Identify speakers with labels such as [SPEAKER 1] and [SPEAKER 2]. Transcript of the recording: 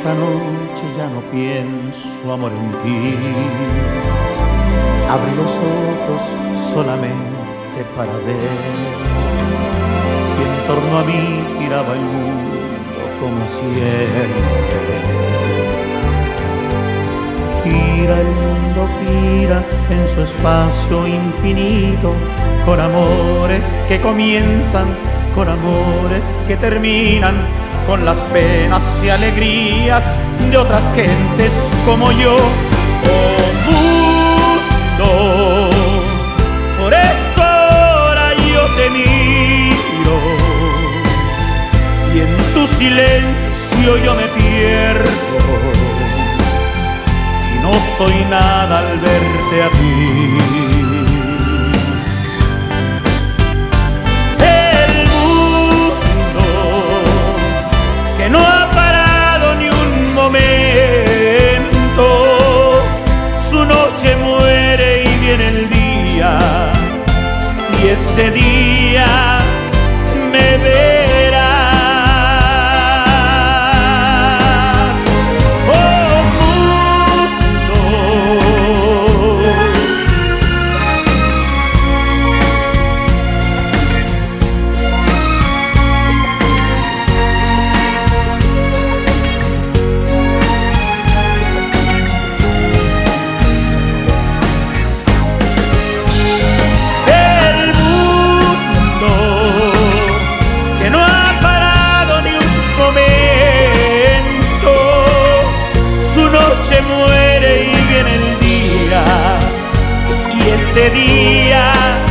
[SPEAKER 1] esta noche ya no pienso, amor, en ti. Abrí los ojos solamente para ver si en torno a mí giraba el mundo como siempre. Gira el mundo, gira en su espacio infinito, con amores que comienzan, con amores que terminan, con las penas y alegrías de otras gentes como yo. Oh mundo, por eso ahora yo te miro y en tu silencio yo me pierdo y no soy nada al verte a ti. No ha parado ni un momento, su noche muere y viene el día, y ese día me verás. Oh mundo, se muere y viene el día, y ese día